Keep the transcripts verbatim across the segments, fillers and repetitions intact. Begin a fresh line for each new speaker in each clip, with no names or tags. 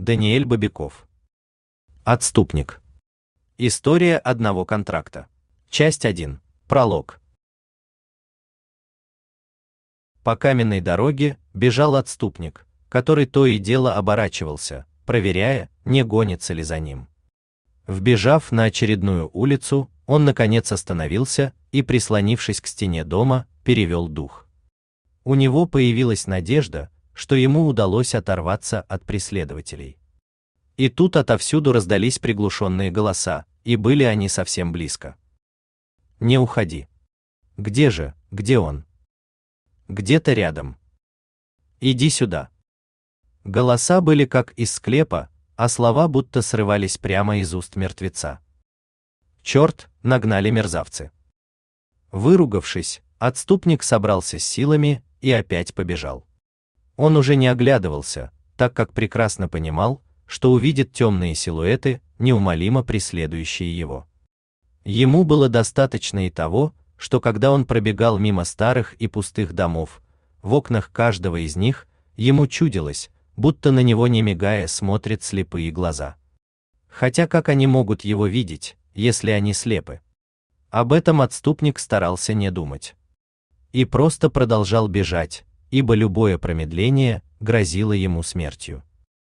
Даниэль Бобяков. Отступник. История одного контракта. Часть один. Пролог. По каменной дороге бежал отступник, который то и дело оборачивался, проверяя, не гонится ли за ним. Вбежав на очередную улицу, он наконец остановился и, прислонившись к стене дома, перевел дух. У него появилась надежда, что ему удалось оторваться от преследователей. И тут отовсюду раздались приглушенные голоса, и были они совсем близко. «Не уходи! Где же, где он? Где-то рядом. Иди сюда!» Голоса были как из склепа, а слова будто срывались прямо из уст мертвеца. Черт, нагнали мерзавцы! Выругавшись, отступник собрался с силами и опять побежал. Он уже не оглядывался, так как прекрасно понимал, что увидит темные силуэты, неумолимо преследующие его. Ему было достаточно и того, что когда он пробегал мимо старых и пустых домов, в окнах каждого из них ему чудилось, будто на него не мигая смотрят слепые глаза. Хотя как они могут его видеть, если они слепы? Об этом отступник старался не думать. И просто продолжал бежать, ибо любое промедление грозило ему смертью.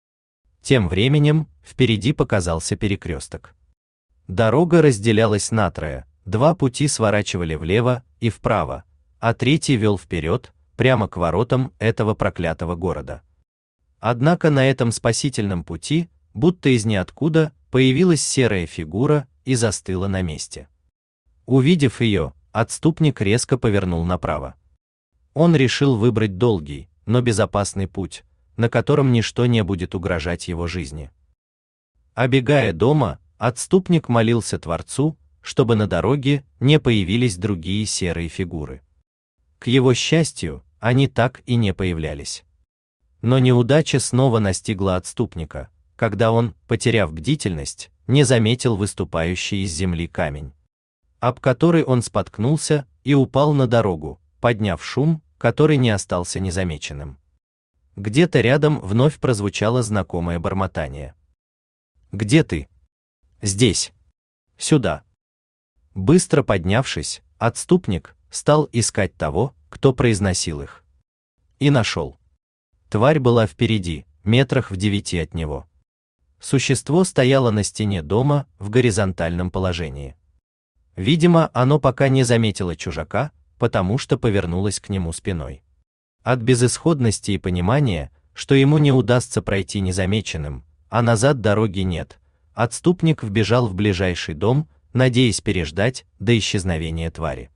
Тем временем впереди показался перекресток. Дорога разделялась натрое, два пути сворачивали влево и вправо, а третий вел вперед, прямо к воротам этого проклятого города. Однако на этом спасительном пути, будто из ниоткуда, появилась серая фигура и застыла на месте. Увидев ее, отступник резко повернул направо. Он решил выбрать долгий, но безопасный путь, на котором ничто не будет угрожать его жизни. Обегая дома, отступник молился Творцу, чтобы на дороге не появились другие серые фигуры. К его счастью, они так и не появлялись. Но неудача снова настигла отступника, когда он, потеряв бдительность, не заметил выступающий из земли камень, об который он споткнулся и упал на дорогу, подняв шум, который не остался незамеченным. Где-то рядом вновь прозвучало знакомое бормотание. «Где ты?» «Здесь. Сюда». Быстро поднявшись, отступник стал искать того, кто произносил их. И нашел. Тварь была впереди, метрах в девяти от него. Существо стояло на стене дома в горизонтальном положении. Видимо, оно пока не заметило чужака, потому что повернулось к нему спиной. От безысходности и понимания, что ему не удастся пройти незамеченным, а назад дороги нет, отступник вбежал в ближайший дом, надеясь переждать до исчезновения твари.